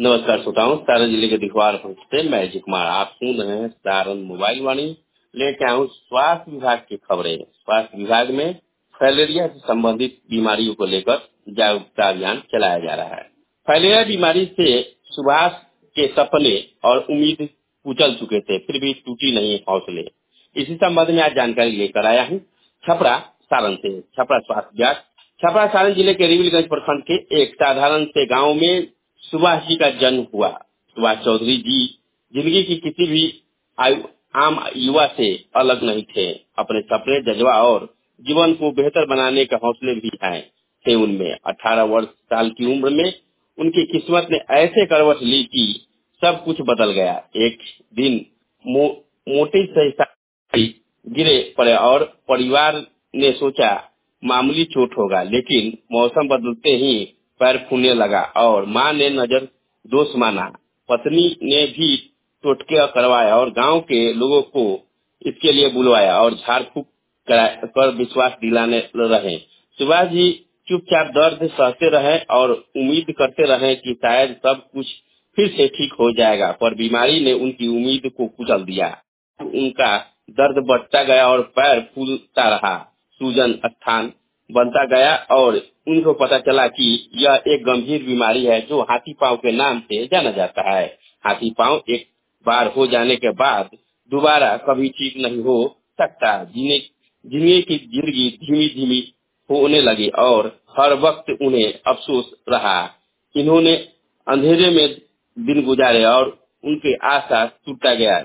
नमस्कार श्रोताओं, सारण जिले के दिखवार से मैं अजय कुमार आप सुन रहे हैं सारण मोबाइल वाणी। लेके आऊँ स्वास्थ्य विभाग की खबरें। स्वास्थ्य विभाग में फाइलेरिया से संबंधित बीमारियों को लेकर जागरूकता अभियान चलाया जा रहा है। फाइलेरिया बीमारी से सुभाष के सपने और उम्मीद कुचल चुके थे, फिर भी टूटी नहीं हौसले। इसी संबंध में आज जानकारी लेकर आया हूँ छपरा सारण से। छपरा स्वास्थ्य विभाग छपरा सारण जिले के रिविलगंज प्रखंड के एक साधारण से गांव में सुभाष जी का जन्म हुआ। सुभाष चौधरी जी जिंदगी की किसी भी आम युवा से अलग नहीं थे। अपने सपने, जज्बा और जीवन को बेहतर बनाने के हौसले भी थे उनमें। 18 वर्ष साल की उम्र में उनकी किस्मत ने ऐसे करवट ली कि सब कुछ बदल गया। एक दिन मोटी से गिरे पड़े और परिवार ने सोचा मामूली चोट होगा, लेकिन मौसम बदलते ही पैर फूलने लगा और मां ने नजर दोष माना। पत्नी ने भी टोटके करवाया और गांव के लोगों को इसके लिए बुलवाया और झाड़ फूक कर विश्वास दिलाने रहे। सुभाष जी चुपचाप दर्द सहते रहे और उम्मीद करते रहे कि शायद सब कुछ फिर से ठीक हो जाएगा, पर बीमारी ने उनकी उम्मीद को कुचल दिया। उनका दर्द बढ़ता गया और पैर फूलता रहा, सूजन स्थान बनता गया और उनको पता चला कि यह एक गंभीर बीमारी है जो हाथी पांव के नाम से जाना जाता है। हाथी पांव एक बार हो जाने के बाद दोबारा कभी ठीक नहीं हो सकता। जीने की जिंदगी धीमी धीमी होने लगी और हर वक्त उन्हें अफसोस रहा। इन्होंने अंधेरे में दिन गुजारे और उनके आशा टूटा गया।